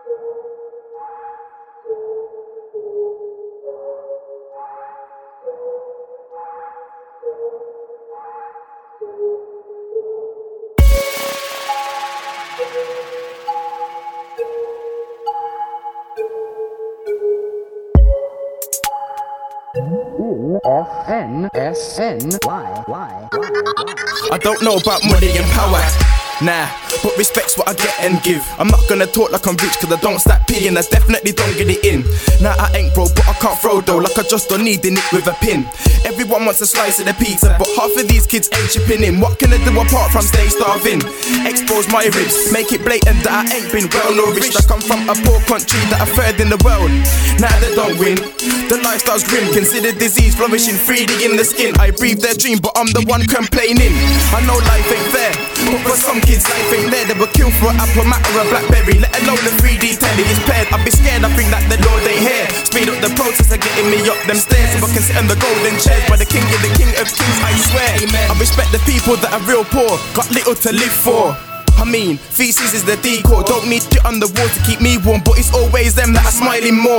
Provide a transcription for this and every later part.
I don't know about money and power, nah, but respect's what I get and give. I'm not gonna talk like I'm rich cause I don't stack P and I definitely don't get it in. Nah, I ain't broke but I can't throw dough like I just don't need it with a pin. Everyone wants a slice of the pizza but half of these kids ain't chipping in. What can I do apart from stay starving? Expose my ribs, make it blatant that I ain't been well nourished. I come from a poor country that I third in the world. Nah, they don't win, the lifestyle's grim. Consider disease flourishing 3D in the skin. I breathe their dream but I'm the one complaining. I know life ain't fair, but for some kids life ain't there. They were killed for an apple, matter or a blackberry, let alone the 3D telly is paired. I'd be scared, I think that the Lord ain't here. Speed up the process of getting me up them stairs so I can sit on the golden chairs by the king of the king of kings, I swear. Amen. I respect the people that are real poor, got little to live for. I mean, feces is the decor, don't need shit on the wall to keep me warm, but it's always them that are smiling more.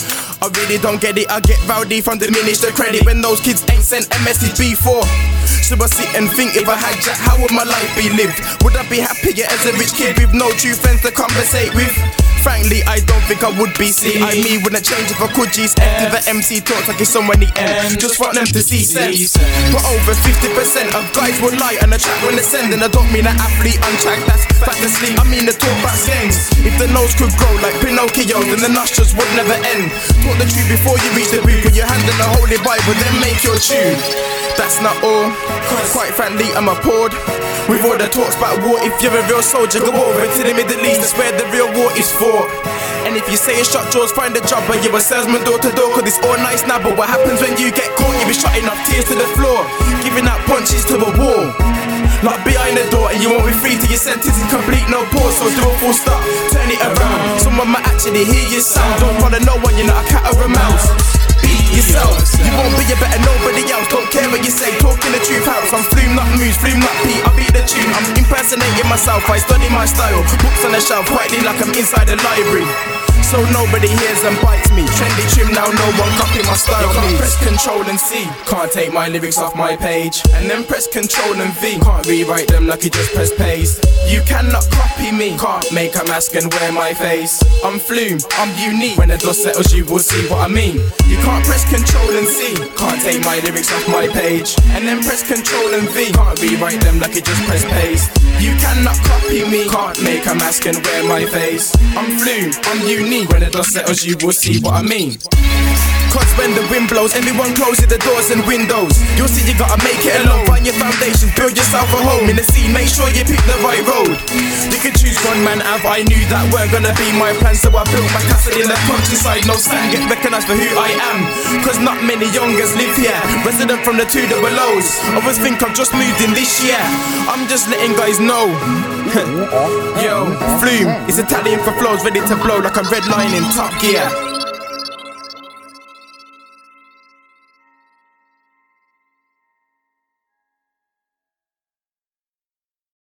I really don't get it, I get rowdy from diminish the credit when those kids ain't sent a message before. So I sit and think, if I had Jack, how would my life be lived? Would I be happier as a rich kid with no true friends to conversate with? Frankly, I don't think I would be. See, me wouldn't change if I could. G's F to the MC talks like it's so many M. Just want them to see sense. But over 50% of guys will lie on the track when they send. And I don't mean an athlete on track, that's fantasy. I mean the talk back skanks. If the nose could grow like Pinocchio, then the nostrils would never end. Talk the truth before you reach the booth. Put your hand in the Holy Bible, then make your tune. That's not all, quite frankly I'm appalled with all the talks about war. If you're a real soldier, go over to the Middle East, that's where the real war is fought. And if you say it's shut doors, find a job, but you're a salesman door to door, cause it's all nice now, but what happens when you get caught? You be shutting off tears to the floor, giving out punches to the wall. Like behind the door and you won't be free till your sentence is complete, no pause. So do a full stop, turn it around. Someone might actually hear your sound. Don't follow no one, you're not a cat or a mouse. Be yourself, you won't be a better nobody else. Don't care what you say, talking the truth house. I'm Flume, not Moose, Flume, not Pete, I beat the tune. I'm impersonating myself, I study my style. Books on the shelf, quietly like I'm inside the library, so nobody hears and bites me. Trendy trim now, no one copy my style. Can't press Control and C, can't take my lyrics off my page. And then press Control and V, can't rewrite them like you just press paste. You cannot copy me, can't make a mask and wear my face. I'm Flume, I'm unique, when the dust settles you will see what I mean. You can't press Control and C, can't take my lyrics off my page. And then press Control and V, can't rewrite them like you just press paste. You cannot copy me, can't make a mask and wear my face. I'm Flume, I'm unique, when the dust settles you will see what I mean. Cause when the wind blows, everyone closes the doors and windows. You'll see you gotta make it alone. Find your foundation, build yourself a home in the scene, make sure you pick the right road. You can choose one man av, I knew that weren't gonna be my plan, so I built my castle in the countryside. No slang, get recognised for who I am, cause not many youngers live here. Resident from the 2 double O's, always think I've just moved in this year. I'm just letting guys know. Yo, Flume is Italian for flows, ready to blow like I'm redlining Top Gear.